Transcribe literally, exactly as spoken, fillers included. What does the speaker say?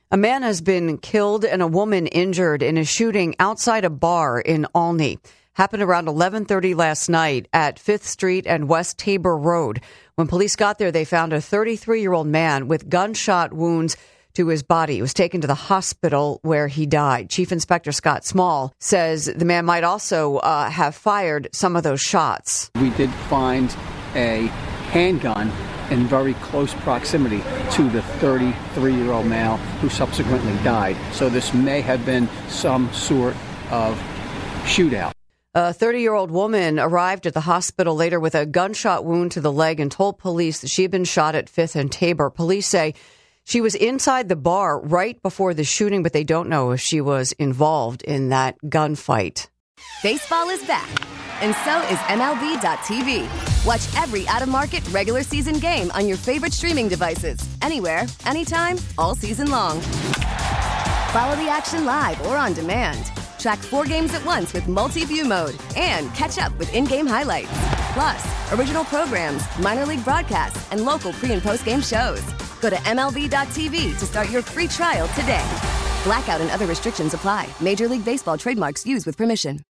A man has been killed and a woman injured in a shooting outside a bar in Olney. Happened around eleven thirty last night at fifth Street and West Tabor Road. When police got there, they found a thirty-three-year-old man with gunshot wounds to his body. He was taken to the hospital where he died. Chief Inspector Scott Small says the man might also uh, have fired some of those shots. We did find a handgun in very close proximity to the thirty-three-year-old male who subsequently died. So this may have been some sort of shootout. A thirty-year-old woman arrived at the hospital later with a gunshot wound to the leg and told police that she had been shot at fifth and Tabor. Police say she was inside the bar right before the shooting, but they don't know if she was involved in that gunfight. Baseball is back, and so is M L B dot T V. Watch every out-of-market regular season game on your favorite streaming devices, anywhere, anytime, all season long. Follow the action live or on demand. Track four games at once with multi-view mode and catch up with in-game highlights. Plus, original programs, minor league broadcasts, and local pre- and post-game shows. Go to M L B dot T V to start your free trial today. Blackout and other restrictions apply. Major League Baseball trademarks used with permission.